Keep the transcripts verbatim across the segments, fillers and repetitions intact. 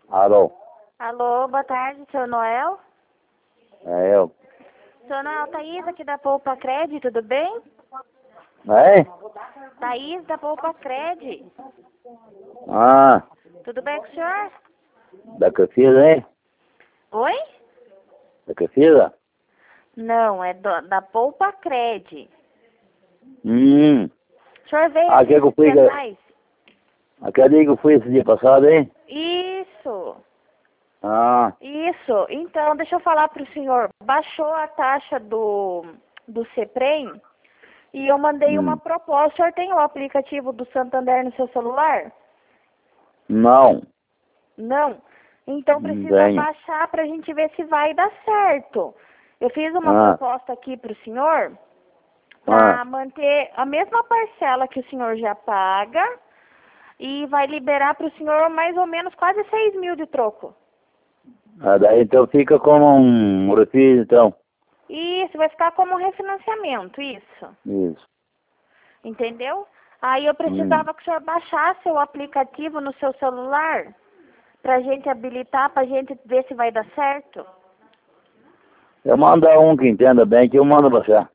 Alô? Alô, boa tarde, seu Noel. É eu. Seu Noel, Thaís aqui da Poupa Cred, tudo bem? É? Thaís da Poupa Cred, Ah, tudo bem com o senhor? da Crefisa, hein? Oi? Da Crefisa? Não, é do, da Poupa Cred. Hum. O senhor veio Ah, aqui quer que eu esses fui... dias atrás? Aquele que eu fui esse dia passado, hein? Isso, Ah, isso. Então, deixa eu falar para o senhor. Baixou a taxa do, do CEPREM e eu mandei uma hum. proposta. O senhor tem o aplicativo do Santander no seu celular? Não. Não? Então Não precisa tenho. baixar para a gente ver se vai dar certo. Eu fiz uma Ah, proposta aqui para o senhor ah. para manter a mesma parcela que o senhor já paga e vai liberar para o senhor mais ou menos quase seis mil de troco. Ah, daí então fica como um refis, então. Isso, vai ficar como um refinanciamento, isso. Isso. Entendeu? Aí eu Hum. precisava que o senhor baixasse o aplicativo no seu celular para a gente habilitar, para a gente ver se vai dar certo. Eu mando um que entenda bem, que eu mando baixar.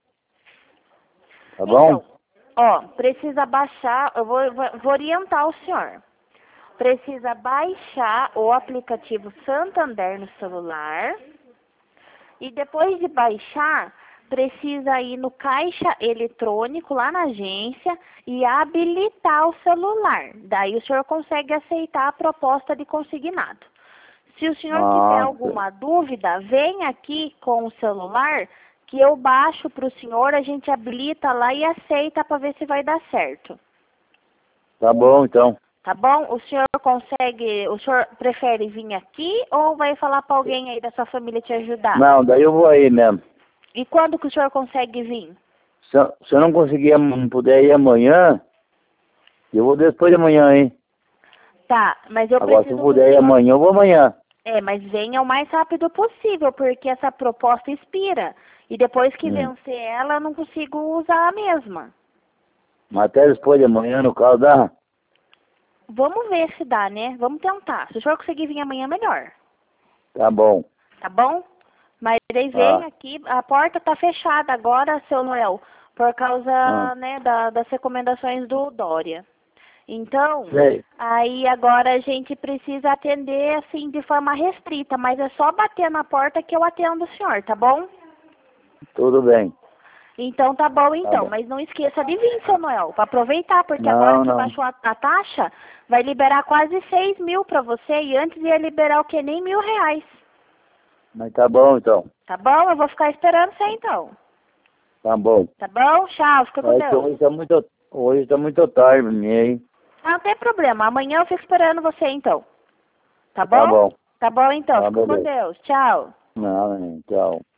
Tá bom? Então, ó, precisa baixar, eu vou, vou vou orientar o senhor. Precisa baixar o aplicativo Santander no celular e depois de baixar, precisa ir no caixa eletrônico lá na agência e habilitar o celular. Daí o senhor consegue aceitar a proposta de consignado. Se o senhor tiver Ah, alguma dúvida, vem aqui com o celular que eu baixo para o senhor, a gente habilita lá e aceita para ver se vai dar certo. tá bom, então. Tá bom? O senhor consegue, o senhor prefere vir aqui ou vai falar para alguém aí da sua família te ajudar? Não, daí eu vou aí mesmo. E quando que o senhor consegue vir? Se, eu- se eu não conseguir, não puder ir amanhã, eu vou depois de amanhã, hein? Tá, mas eu Agora, se eu preciso que o puder ir senhor... amanhã, eu vou amanhã. É, mas venha o mais rápido possível, porque essa proposta expira. E depois que Hum. vencer ela, eu não consigo usar a mesma. Mas até depois de amanhã, no caso, dá. Vamos ver se dá, né? Vamos tentar. Se o senhor conseguir vir amanhã, melhor. Tá bom. Tá bom? Mas daí vem Ah, aqui, a porta tá fechada agora, seu Noel, por ah. causa, né, da, das recomendações do Dória. Então, Sei. aí agora a gente precisa atender, assim, de forma restrita, mas é só bater na porta que eu atendo o senhor, tá bom? Tudo bem. Então tá bom Tá então, bom. mas não esqueça de vir, seu Noel, para aproveitar, porque agora Não, que não. baixou a, a taxa, vai liberar quase seis mil para você e antes ia liberar o que? Nem mil reais. Mas tá bom, então. Tá bom? Eu vou ficar esperando você então. Tá bom. Tá bom? Tchau, fica com É que Deus. hoje tá muito, hoje tá muito tarde pra mim, hein? Ah, não tem problema, amanhã eu fico esperando você então. Tá Tá bom? bom. Tá bom então, Tá, fica com beleza. Deus. Tchau. Não, tchau.